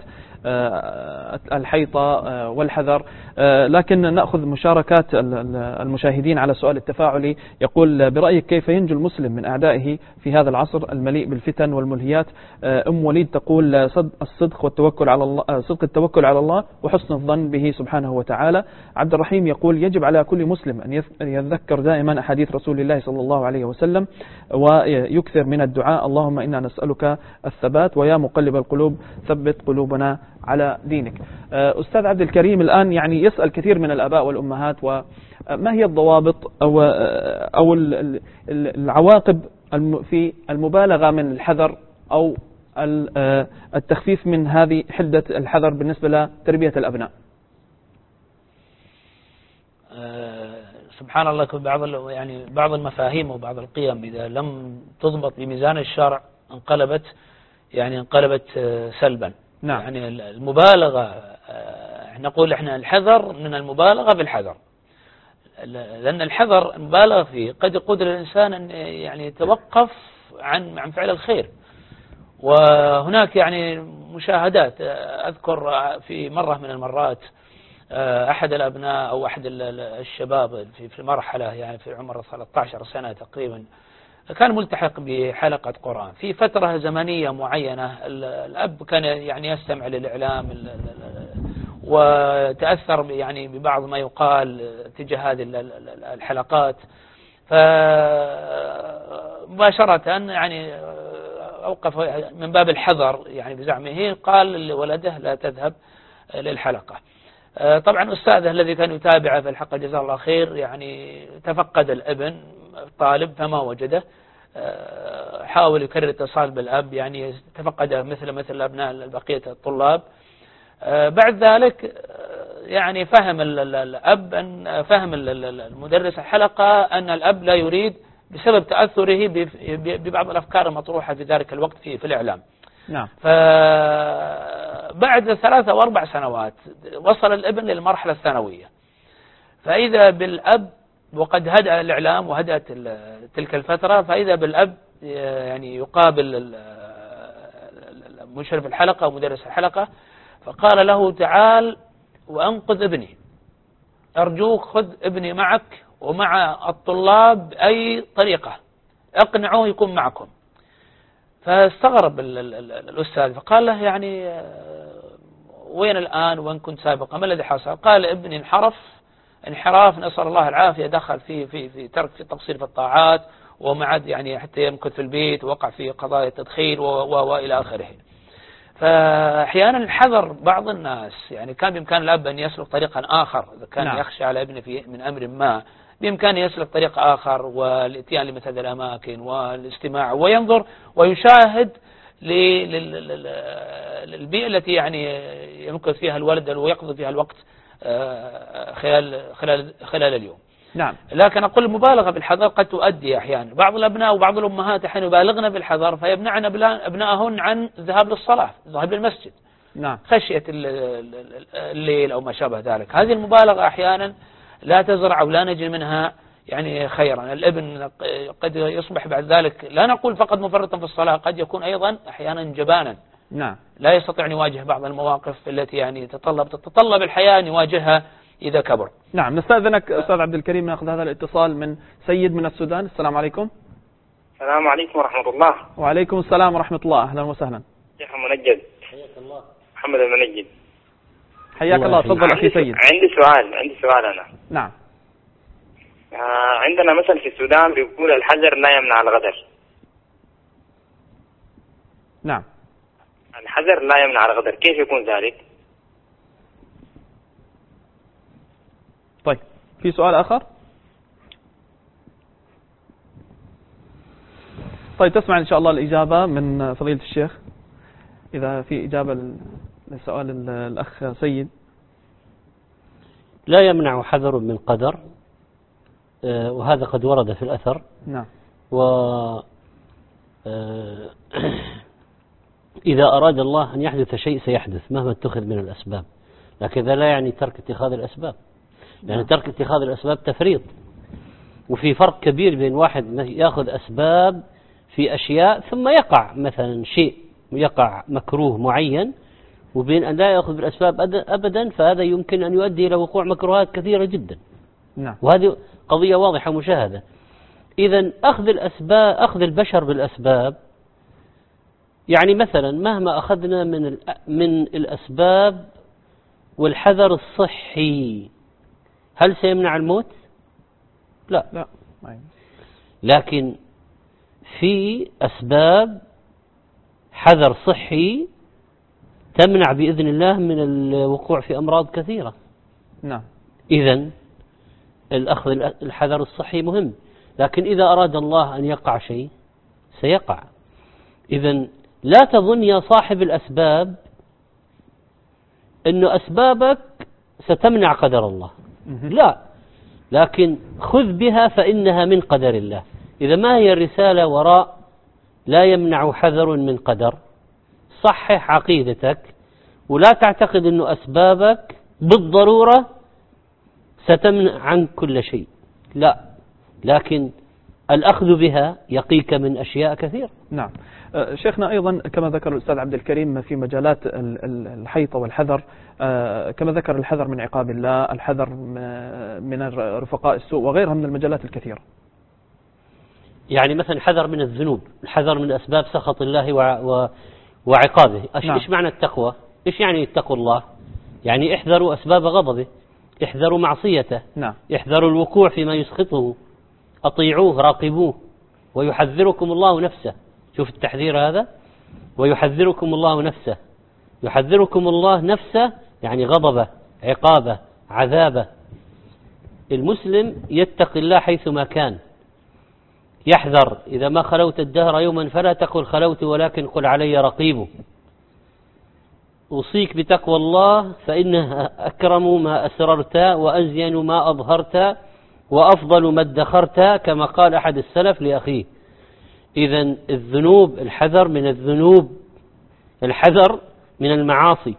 C: الحيطة والحذر، لكن نأخذ مشاركات المشاهدين على سؤال التفاعلي. يقول: برأيك كيف ينجو المسلم من أعدائه في هذا العصر المليء بالفتن والملهيات؟ أم وليد تقول: الصدق والتوكل على الله، صدق التوكل على الله وحسن الظن به سبحانه وتعالى. عبد الرحيم يقول: يجب على كل مسلم أن يتذكر دائما أحاديث رسول الله صلى الله عليه وسلم ويكثر من الدعاء: اللهم إنا نسألك الثبات ويا مقلب القلوب ثبت قلوبنا على دينك. أستاذ عبد الكريم، الآن يعني يسأل كثير من الآباء والأمهات: وما هي الضوابط أو أو العواقب في المبالغة من الحذر أو التخفيف من هذه حدة الحذر بالنسبة لتربية الأبناء؟
E: سبحان الله، بعض يعني بعض المفاهيم وبعض القيم إذا لم تضبط بميزان الشرع انقلبت يعني انقلبت سلبا.
C: نعم.
E: يعني المبالغة، نقول احنا الحذر من المبالغة بالحذر، لأن الحذر المبالغة فيه قد يقود الإنسان أن يعني يتوقف عن عن فعل الخير، وهناك يعني مشاهدات. أذكر في مرة من المرات أحد الأبناء أو أحد الشباب في مرحلة يعني في عمر ثلاثة عشر سنة تقريبا كان ملتحق بحلقة قرآن في فترة زمنية معينة. الأب كان يعني يستمع للإعلام وتأثر يعني ببعض ما يقال تجاه هذه الحلقات، فمباشرة يعني أوقف من باب الحذر يعني بزعمه، قال لولده لا تذهب للحلقة. طبعا أستاذه الذي كان يتابعه في الحلقة جزاه الله خير يعني تفقد الابن الطالب فما وجده، حاول يكرر اتصال بالأب يعني تفقده مثل مثل أبناء بقية الطلاب. بعد ذلك يعني فهم الأب أن فهم المدرس الحلقة أن الأب لا يريد بسبب تأثره ببعض الأفكار المطروحة في ذلك الوقت في في الإعلام.
C: نعم.
E: فبعد ثلاثة أو أربع سنوات وصل الابن للمرحلة الثانوية، فإذا بالأب وقد هدأ الإعلام وهدأت تلك الفترة، فإذا بالأب يعني يقابل مشرف الحلقة ومدرس الحلقة فقال له تعال وأنقذ ابني، أرجوك خذ ابني معك ومع الطلاب بأي طريقة اقنعوه يكون معكم. فاستغرب الأستاذ فقال له يعني وين الآن وين كنت سابقا ما الذي حصل؟ قال ابني انحرف انحراف نسأل الله العافية، دخل في في في ترك في تقصير في الطاعات وما عاد يعني حتى يمكث في البيت، ووقع في قضايا التدخين وإلى آخره. فأحيانا الحذر بعض الناس يعني كان بإمكان الأب أن يسلك طريقا آخر إذا كان نعم. يخشى على ابنه في من أمر ما، بإمكانه يسلك طريق آخر والاتيان لمثل هذه الأماكن والاستماع وينظر ويشاهد للبيئة التي يعني يمكث فيها الولد ويقضي فيها الوقت خلال خلال خلال اليوم.
C: نعم.
E: لكن أقول المبالغة بالحذر قد تؤدي أحيانا بعض الأبناء وبعض الأمهات أحيانا يبالغن بالحذر فيمنعن أبنائهن عن الذهاب للصلاة، الذهاب للمسجد.
C: نعم.
E: خشية الليل أو ما شابه ذلك. هذه المبالغة أحيانا لا تزرع أو لا نجد منها يعني خيرا. الابن قد يصبح بعد ذلك لا نقول فقط مفرطا في الصلاة، قد يكون أيضا أحيانا جبانا.
C: نعم.
E: لا يستطيع أن يواجه بعض المواقف التي يعني تتطلب تتطلب الحياة أن يواجهها إذا كبر.
C: نعم. نستأذنك أستاذ عبد الكريم نأخذ هذا الاتصال من سيد من السودان. السلام عليكم.
H: السلام عليكم ورحمة الله.
C: وعليكم السلام ورحمة الله. أهلا وسهلا.
H: شيخ منجد. حياك الله. محمد المنجد.
C: حياك الله. تفضل أخي سيد.
H: عندي سؤال عندي سؤال أنا.
C: نعم.
H: آه عندنا مثل في السودان بيقول الحذر لا يمنع الغدر.
C: نعم.
H: الحذر لا يمنع الغدر، كيف يكون ذلك؟
C: طيب في سؤال آخر؟ طيب تسمع إن شاء الله الإجابة من فضيلة الشيخ إذا في إجابة لسؤال الأخ سيد.
D: لا يمنع حذر من قدر، وهذا قد ورد في الأثر.
C: نعم.
D: و إذا أراد الله أن يحدث شيء سيحدث مهما اتخذ من الأسباب، لكن ذا لا يعني ترك اتخاذ الأسباب، يعني ترك اتخاذ الأسباب تفريط. وفي فرق كبير بين واحد يأخذ أسباب في أشياء ثم يقع مثلا شيء يقع مكروه معين، وبين أن لا يأخذ بالأسباب أبدا، فهذا يمكن أن يؤدي إلى وقوع مكروهات كثيرة جدا.
C: نعم.
D: وهذه قضية واضحة مشاهدة. إذن أخذ الأسباب أخذ البشر بالأسباب يعني مثلا مهما أخذنا من من الأسباب والحذر الصحي هل سيمنع الموت؟ لا
C: لا.
D: لكن في أسباب حذر صحي تمنع بإذن الله من الوقوع في أمراض كثيرة.
C: نعم.
D: إذن الأخذ الحذر الصحي مهم، لكن إذا أراد الله أن يقع شيء سيقع. إذن لا تظن يا صاحب الأسباب أن أسبابك ستمنع قدر الله، لا، لكن خذ بها فإنها من قدر الله. إذا ما هي الرسالة وراء لا يمنع حذر من قدر؟ صحح عقيدتك ولا تعتقد أن أسبابك بالضرورة ستمنع عن كل شيء، لا، لكن الأخذ بها يقيك من أشياء كثيرة.
C: نعم. شيخنا أيضا كما ذكر الأستاذ عبد الكريم في مجالات الحيطة والحذر، كما ذكر الحذر من عقاب الله، الحذر من رفقاء السوء وغيرها من المجالات الكثيرة.
D: يعني مثلا الحذر من الذنوب، الحذر من أسباب سخط الله وعقابه. نعم. إيش معنى التقوى؟ إيش يعني اتقوا الله؟ يعني احذروا أسباب غضبه، احذروا معصيته.
C: نعم.
D: احذروا الوقوع فيما يسخطه، أطيعوه، راقبوه، ويحذركم الله نفسه. شوف التحذير هذا، ويحذركم الله نفسه. يحذركم الله نفسه يعني غضبه، عقابه، عذابه. المسلم يتقي الله حيثما كان، يحذر إذا ما خلوت الدهر يوما فلا تقل خلوت ولكن قل علي رقيب. أوصيك بتقوى الله فإنها أكرم ما أسررت وأزين ما أظهرت وأفضل ما ادخرت، كما قال أحد السلف لأخيه. إذن الذنوب، الحذر من الذنوب، الحذر من المعاصي،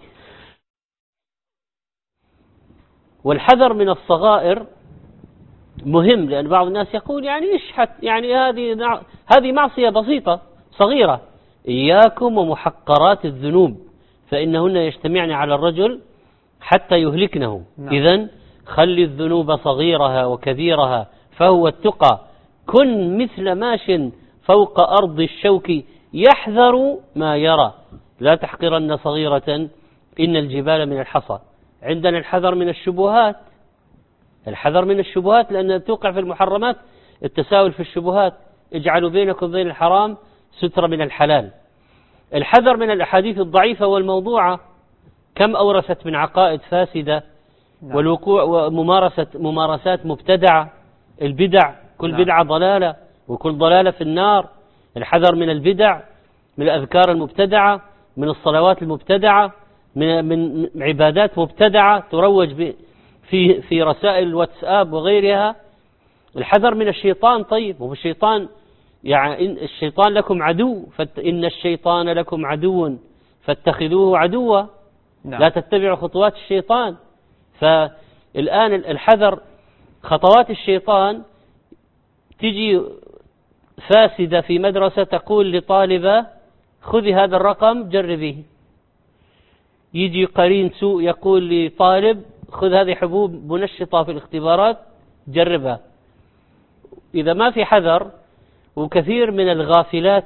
D: والحذر من الصغائر مهم، لأن بعض الناس يقول يعني إيش حت يعني هذه هذه معصية بسيطة صغيرة. إياكم ومحقرات الذنوب فإنهن يجتمعن على الرجل حتى يهلكنه. نعم. إذن خل الذنوب صغيرها وكبيرها فهو التقى. كن مثل ماش فوق أرض الشوك يحذر ما يرى، لا تحقرن صغيرة إن الجبال من الحصى. عندنا الحذر من الشبهات، الحذر من الشبهات لأن توقع في المحرمات، التساهل في الشبهات. اجعلوا بينكم بين الحرام سترة من الحلال. الحذر من الأحاديث الضعيفة والموضوعة، كم أورثت من عقائد فاسدة. نعم. والوقوع وممارسة ممارسات مبتدعة، البدع، كل نعم. بدعة ضلالة وكل ضلالة في النار. الحذر من البدع، من الأذكار المبتدعة، من الصلوات المبتدعة، من من عبادات مبتدعة تروج في في رسائل الواتساب وغيرها. الحذر من الشيطان. طيب والشيطان يعني الشيطان لكم عدو، إن الشيطان لكم عدو فاتخذوه عدوا. نعم. لا تتبعوا خطوات الشيطان. فالآن الحذر، خطوات الشيطان تجي فاسدة في مدرسة تقول لطالبة خذي هذا الرقم جربيه، يجي قرين سوء يقول لطالب خذ هذه حبوب منشطة في الاختبارات جربها. إذا ما في حذر، وكثير من الغافلات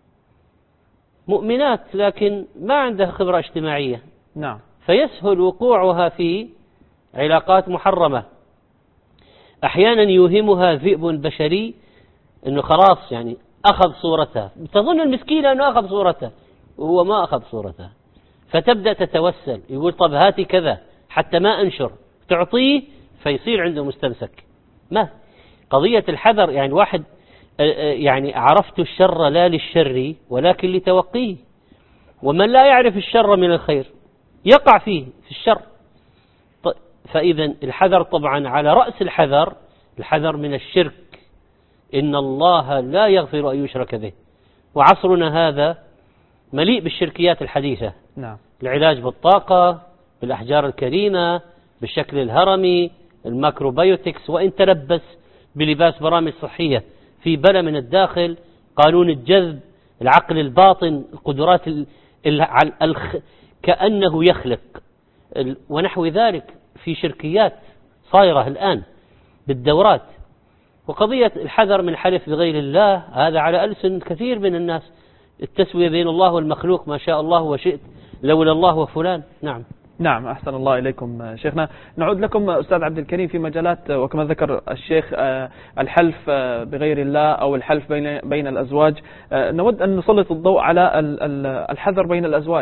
D: مؤمنات لكن ما عندها خبرة اجتماعية.
C: نعم.
D: فيسهل وقوعها في علاقات محرمة. أحيانا يوهمها ذئب بشري أنه خلاص يعني أخذ صورتها، تظن المسكينة أنه أخذ صورتها وهو ما أخذ صورتها، فتبدأ تتوسل، يقول طب هاتي كذا حتى ما أنشر، تعطيه فيصير عنده مستمسك. ما قضية الحذر يعني واحد يعني عرفت الشر لا للشر ولكن لتوقيه، ومن لا يعرف الشر من الخير يقع فيه في الشر. فإذا الحذر طبعا على رأس الحذر الحذر من الشرك، إن الله لا يغفر أن يشرك به، وعصرنا هذا مليء بالشركيات الحديثة.
C: نعم.
D: العلاج بالطاقة، بالأحجار الكريمة، بالشكل الهرمي، الماكروبيوتكس، وإن تلبس بلباس برامج صحية في بلى من الداخل، قانون الجذب، العقل الباطن، القدرات ال... ال... الخ... كأنه يخلق ونحو ذلك. في شركيات صايرة الآن بالدورات. وقضية الحذر من الحلف بغير الله هذا على ألسن كثير من الناس، التسوية بين الله والمخلوق، ما شاء الله وشئت لولا الله وفلان. نعم.
C: نعم. أحسن الله إليكم شيخنا. نعود لكم أستاذ عبد الكريم في مجالات وكما ذكر الشيخ الحلف بغير الله أو الحلف بين بين الأزواج. نود أن نسلط الضوء على الحذر بين الأزواج.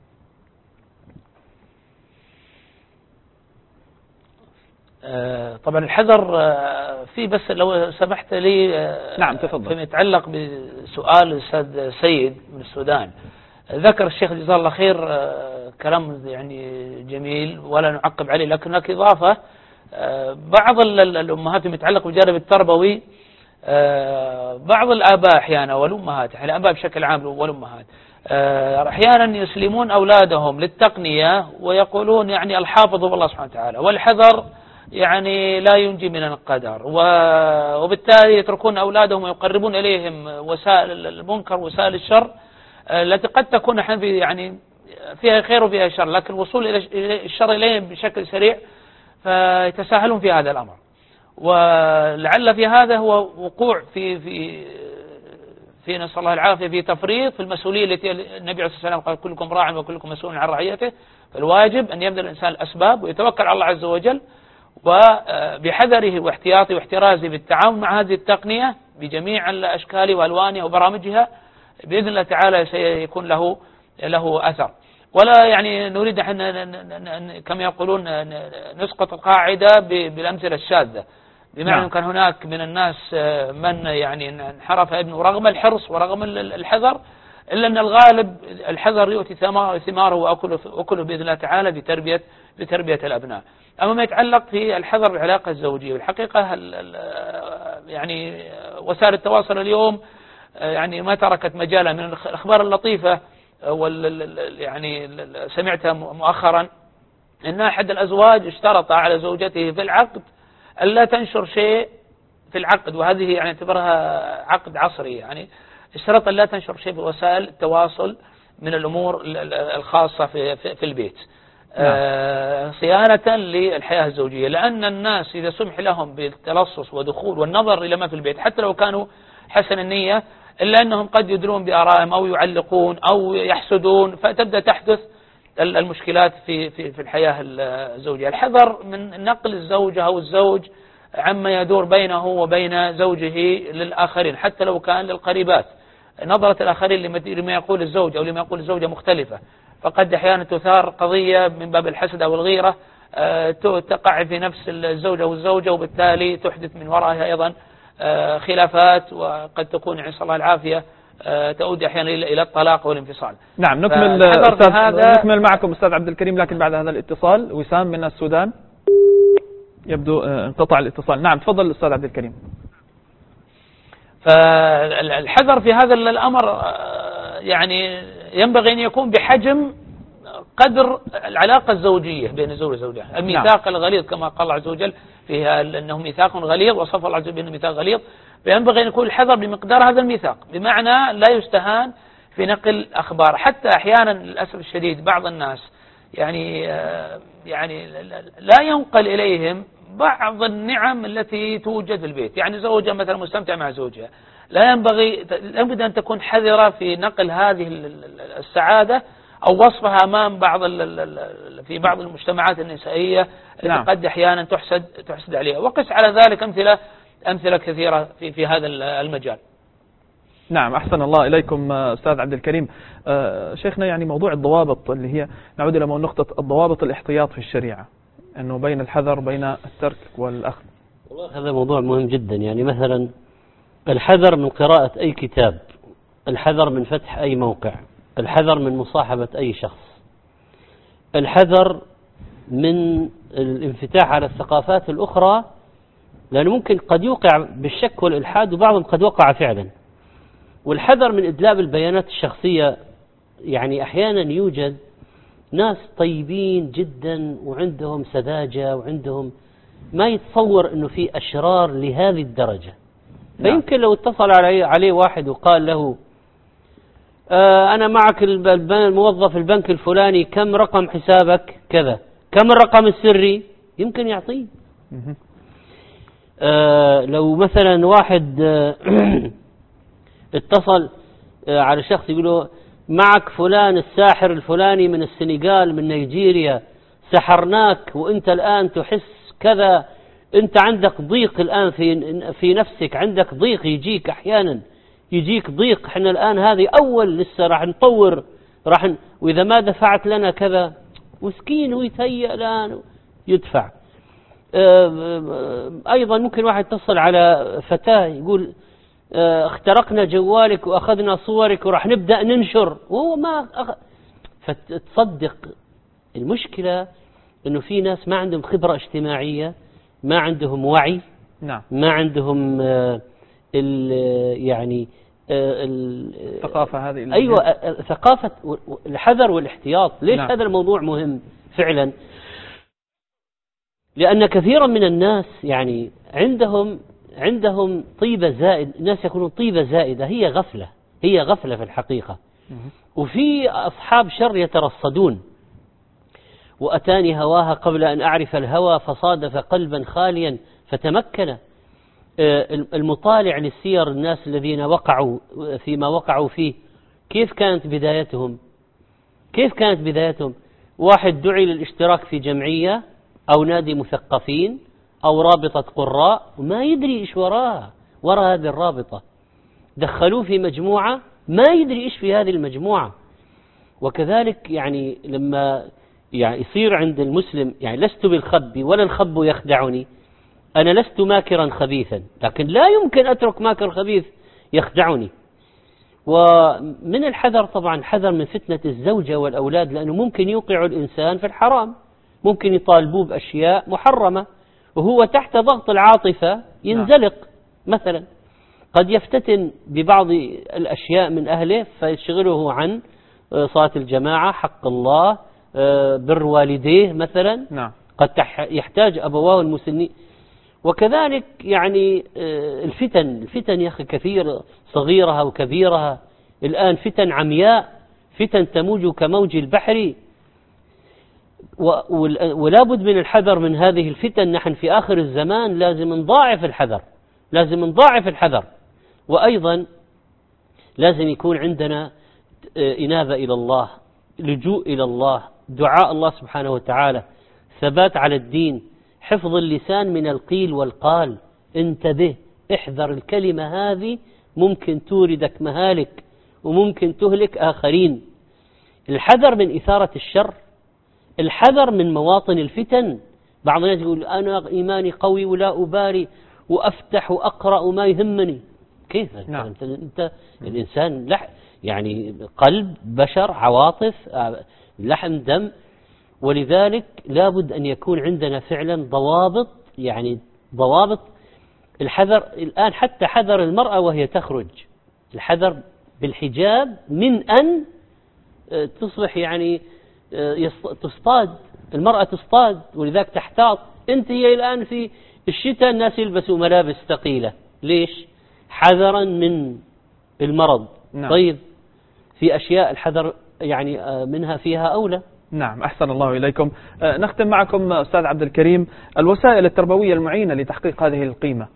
E: طبعا الحذر في، بس لو سمحت لي.
C: نعم تفضل.
E: فيما يتعلق بسؤال الأستاذ سيد من السودان، ذكر الشيخ جزاه الله خير كلام يعني جميل ولا نعقب عليه، لكن هناك إضافة. بعض الأمهات فيما يتعلق بالجانب التربوي، بعض الآباء أحيانا والأمهات، يعني الآباء بشكل عام والأمهات أحيانا يسلمون أولادهم للتقنية ويقولون يعني الحافظ بالله سبحانه وتعالى والحذر يعني لا ينجي من القدر، وبالتالي يتركون أولادهم ويقربون إليهم وسائل المنكر وسائل الشر التي قد تكون يعني فيها خير وفيها شر، لكن الوصول إلى الشر إليهم بشكل سريع فيتساهلون في هذا الأمر. ولعل في هذا هو وقوع في في في نسأل الله العافية في تفريط في المسؤولية التي النبي عليه الصلاة والسلام قال كلكم راع وكلكم مسؤول عن رعيته. فالواجب أن يبذل الإنسان الأسباب ويتوكل على الله عز وجل، وبحذره واحتياطه واحترازه بالتعامل مع هذه التقنية بجميع الأشكال وألوانها وبرامجها، بإذن الله تعالى سيكون له له أثر. ولا يعني نريد أن كما يقولون نسقط القاعدة بالأمثلة الشاذة، بمعنى نعم. كان هناك من الناس من يعني انحرف ابنه رغم الحرص ورغم الحذر، إلا أن الغالب الحذر يؤتي ثماره وأكله بإذن الله تعالى بتربية بتربية الأبناء. أما ما يتعلق في الحذر بالعلاقة الزوجية، والحقيقة يعني وسائل التواصل اليوم يعني ما تركت مجالا. من الأخبار اللطيفة وال يعني سمعتها مؤخرا أن أحد الأزواج اشترط على زوجته في العقد ألا تنشر شيء في العقد، وهذه يعني اعتبرها عقد عصري، يعني اشترط ألا تنشر شيء في وسائل التواصل من الأمور الخاصة في, في, في البيت آه صيانة للحياة الزوجية، لأن الناس إذا سمح لهم بالتلصص ودخول والنظر إلى ما في البيت حتى لو كانوا حسن النية، إلا أنهم قد يدلون بآرائهم أو يعلقون أو يحسدون، فتبدأ تحدث المشكلات في في في الحياة الزوجية. الحذر من نقل الزوجة أو الزوج عما يدور بينه وبين زوجه للآخرين حتى لو كان للقريبات. نظرة الآخرين لما يقول الزوج أو لما يقول الزوجة مختلفة، فقد أحيانا تثار قضية من باب الحسد أو الغيرة تقع في نفس الزوجة والزوجة، وبالتالي تحدث من وراءها أيضا خلافات، وقد تكون نسأل الله العافية تؤدي أحيانا إلى الطلاق والانفصال.
C: نعم نكمل أستاذ هذا نكمل معكم أستاذ عبد الكريم، لكن بعد هذا الاتصال وسام من السودان يبدو انقطع الاتصال. نعم تفضل أستاذ عبد الكريم.
E: فالحذر في هذا الأمر يعني ينبغي أن يكون بحجم قدر العلاقة الزوجية بين الزوج والزوجة. الميثاق نعم. الغليظ كما قال الله عز وجل فيها أنه ميثاق غليظ، وصف الله عز وجل بأنه ميثاق غليظ، فينبغي أن يكون الحذر بمقدار هذا الميثاق، بمعنى لا يستهان في نقل أخبار. حتى أحيانا للأسف الشديد بعض الناس يعني يعني لا ينقل إليهم بعض النعم التي توجد في البيت. يعني زوجة مثلا مستمتع مع زوجها، لا ينبغي لابد أن تكون حذرة في نقل هذه السعادة أو وصفها أمام بعض في بعض المجتمعات النسائية التي نعم. قد أحيانا تحسد تحسد عليها. وقس على ذلك أمثلة أمثلة كثيرة في في هذا المجال.
C: نعم أحسن الله إليكم أستاذ عبد الكريم. آه شيخنا يعني موضوع الضوابط اللي هي نعود إلى نقطة الضوابط الاحتياط في الشريعة، أنه بين الحذر بين الترك والأخذ.
D: والله هذا موضوع مهم جدا. يعني مثلا الحذر من قراءة أي كتاب، الحذر من فتح أي موقع، الحذر من مصاحبة أي شخص، الحذر من الانفتاح على الثقافات الأخرى، لأنه ممكن قد يوقع بالشك والإلحاد وبعضهم قد وقع فعلا. والحذر من إدلاب البيانات الشخصية، يعني أحيانا يوجد ناس طيبين جدا وعندهم سذاجة وعندهم ما يتصور أنه في أشرار لهذه الدرجة. فيمكن لو اتصل عليه, عليه واحد وقال له آه أنا معك الموظف البنك الفلاني، كم رقم حسابك كذا، كم الرقم السري، يمكن يعطيه. آه لو مثلا واحد آه اتصل آه على شخص يقول له معك فلان الساحر الفلاني من السنغال من نيجيريا، سحرناك وانت الآن تحس كذا، انت عندك ضيق الآن في في نفسك، عندك ضيق يجيك أحيانا يجيك ضيق، احنا الآن هذه أول لسه راح نطور راح ن... وإذا ما دفعت لنا كذا، مسكين ويتهيأ الآن يدفع. أيضا ممكن واحد يتصل على فتاة يقول اخترقنا جوالك وأخذنا صورك وراح نبدأ ننشر، وهو ما أخ... فتصدق. المشكلة إنه في ناس ما عندهم خبرة اجتماعية، ما عندهم وعي،
C: نعم.
D: ما عندهم ال يعني
C: الثقافة هذه.
D: أيوة ثقافة الحذر والاحتياط. ليش نعم. هذا الموضوع مهم فعلا؟ لأن كثيرا من الناس يعني عندهم عندهم طيبة زائد، الناس يكونون طيبة زائدة، هي غفلة، هي غفلة في الحقيقة. وفي أصحاب شر يترصدون، وأتاني هواها قبل أن أعرف الهوى فصادف قلبا خاليا فتمكن. المطالع للسير الناس الذين وقعوا فيما وقعوا فيه، كيف كانت بدايتهم؟ كيف كانت بدايتهم؟ واحد دعي للاشتراك في جمعية أو نادي مثقفين أو رابطة قراء وما يدري إيش وراها، وراء هذه الرابطة دخلوه في مجموعة ما يدري إيش في هذه المجموعة. وكذلك يعني لما يعني يصير عند المسلم، يعني لست بالخب ولا الخب يخدعني، أنا لست ماكرا خبيثا، لكن لا يمكن أترك ماكر خبيث يخدعني. ومن الحذر طبعا حذر من فتنة الزوجة والأولاد، لأنه ممكن يوقع الإنسان في الحرام، ممكن يطالبوه بأشياء محرمة وهو تحت ضغط العاطفة ينزلق. مثلا قد يفتتن ببعض الأشياء من أهله فيشغله عن صلاة الجماعة، حق الله، بر والديه مثلا.
C: نعم.
D: قد يحتاج أبواه المسنين. وكذلك يعني الفتن الفتن يا أخي كثير، صغيرها وكبيرها. الآن فتن عمياء، فتن تموج كموج البحر، ولا بد من الحذر من هذه الفتن. نحن في آخر الزمان لازم نضاعف الحذر، لازم نضاعف الحذر. وأيضا لازم يكون عندنا إنابة إلى الله، لجوء إلى الله، دعاء الله سبحانه وتعالى، ثبات على الدين، حفظ اللسان من القيل والقال. انتبه، احذر الكلمة هذه ممكن توردك مهالك وممكن تهلك آخرين. الحذر من إثارة الشر، الحذر من مواطن الفتن. بعض الناس يقول أنا إيماني قوي ولا أباري وأفتح وأقرأ وما يهمني. كيف؟
C: نعم.
D: أنت, أنت الإنسان لح يعني قلب، بشر، عواطف، لحم، دم. ولذلك لابد أن يكون عندنا فعلا ضوابط، يعني ضوابط الحذر. الآن حتى حذر المرأة وهي تخرج، الحذر بالحجاب من أن تصبح يعني تصطاد، المرأة تصطاد، ولذلك تحتاط. انت هي الآن في الشتاء الناس يلبسوا ملابس ثقيلة، ليش؟ حذرا من المرض.
C: نعم.
D: طيب في أشياء الحذر يعني منها فيها أولى.
C: نعم، أحسن الله إليكم. نختم معكم أستاذ عبد الكريم، الوسائل التربوية المعينة لتحقيق هذه القيمة.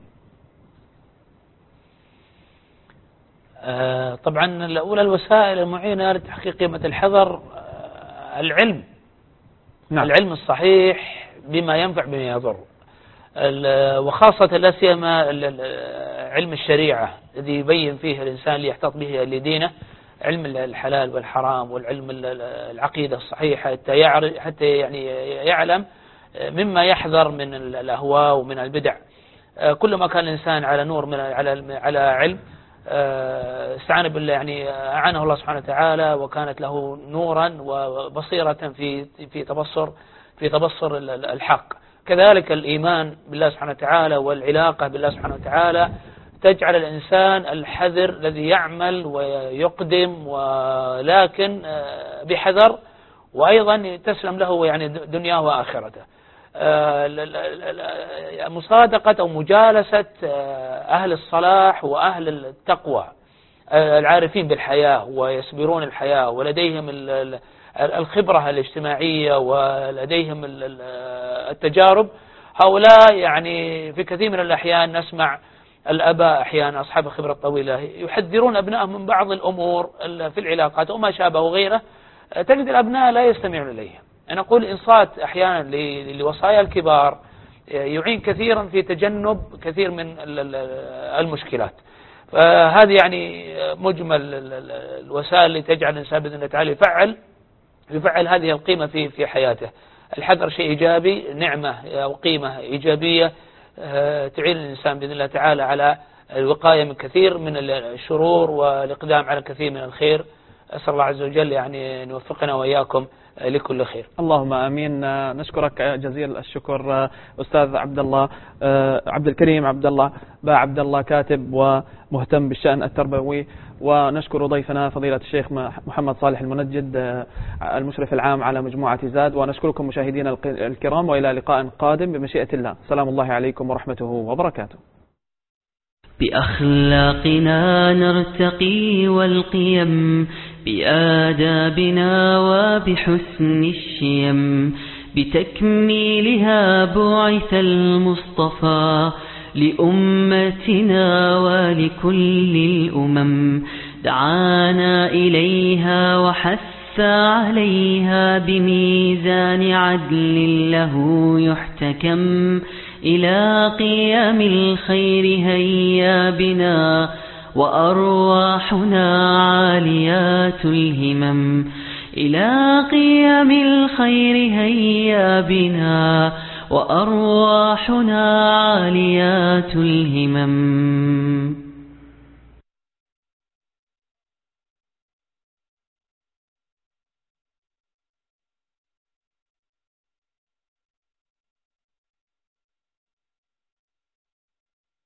E: آه طبعا الأولى الوسائل المعينة لتحقيق قيمة الحذر آه العلم. نعم. العلم الصحيح بما ينفع بما يضر، وخاصة لا سيما علم الشريعة الذي يبين فيه الإنسان اللي يحتاط به لدينه، علم الحلال والحرام والعلم العقيدة الصحيحة، حتى يعرف حتى يعني يعلم مما يحذر من الأهواء ومن البدع. كل ما كان الإنسان على نور من على على علم استعان بالله، يعني أعانه الله سبحانه وتعالى وكانت له نورا وبصيرة في في تبصر في تبصر الحق. كذلك الإيمان بالله سبحانه وتعالى والعلاقة بالله سبحانه وتعالى تجعل الإنسان الحذر الذي يعمل ويقدم ولكن بحذر، وأيضا تسلم له يعني دنياه وآخرته. مصادقة أو مجالسة أهل الصلاح وأهل التقوى العارفين بالحياة ويصبرون الحياة ولديهم الخبرة الاجتماعية ولديهم التجارب. هؤلاء يعني في كثير من الأحيان نسمع الأباء أحيانا أصحاب الخبرة الطويلة يحذرون أبنائهم من بعض الأمور في العلاقات وما شابه وغيره، تجد الأبناء لا يستمعون إليها. أنا أقول إنصات أحيانا لوصايا الكبار يعين كثيرا في تجنب كثير من المشكلات. فهذه يعني مجمل الوسائل اللي تجعل الإنسان بإذن الله تعالى يفعل يفعل هذه القيمة في في حياته. الحذر شيء إيجابي، نعمة أو قيمة إيجابية تعين الإنسان بإذن الله تعالى على الوقاية من كثير من الشرور والإقدام على كثير من الخير. أسأل الله عز وجل يعني أن يوفقنا وإياكم لكل خير.
C: اللهم آمين. نشكرك جزيل الشكر أستاذ عبد الله عبد الكريم عبد الله با عبد الله، كاتب ومهتم بالشأن التربوي، ونشكر ضيفنا فضيلة الشيخ محمد صالح المنجد المشرف العام على مجموعة زاد، ونشكركم مشاهدينا الكرام، وإلى لقاء قادم بمشيئة الله. سلام الله عليكم ورحمته وبركاته.
I: بأخلاقنا نرتقي والقيم، بآدابنا وبحسن الشيم، بتكميلها بعث المصطفى لأمتنا ولكل الأمم، دعانا إليها وحث عليها بميزان عدل له يحتكم، إلى قيام الخير هيا بنا وأرواحنا عاليات الهمم، إلى قيام الخير هيا بنا وأرواحنا عاليات الهمم.